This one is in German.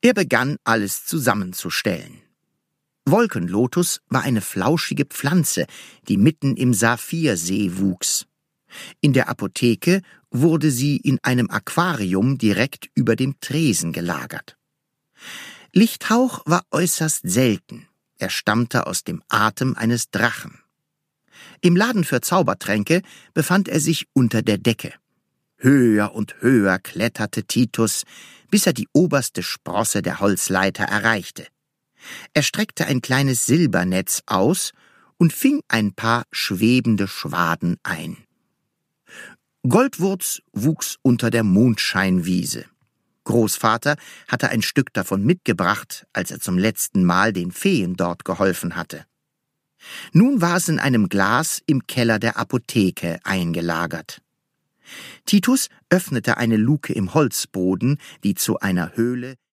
Er begann, alles zusammenzustellen. Wolkenlotus war eine flauschige Pflanze, die mitten im Saphirsee wuchs. In der Apotheke wurde sie in einem Aquarium direkt über dem Tresen gelagert. Lichthauch war äußerst selten. Er stammte aus dem Atem eines Drachen. Im Laden für Zaubertränke befand er sich unter der Decke. Höher und höher kletterte Titus, bis er die oberste Sprosse der Holzleiter erreichte. Er streckte ein kleines Silbernetz aus und fing ein paar schwebende Schwaden ein. Goldwurz wuchs unter der Mondscheinwiese. Großvater hatte ein Stück davon mitgebracht, als er zum letzten Mal den Feen dort geholfen hatte. Nun war es in einem Glas im Keller der Apotheke eingelagert. Titus öffnete eine Luke im Holzboden, die zu einer Höhle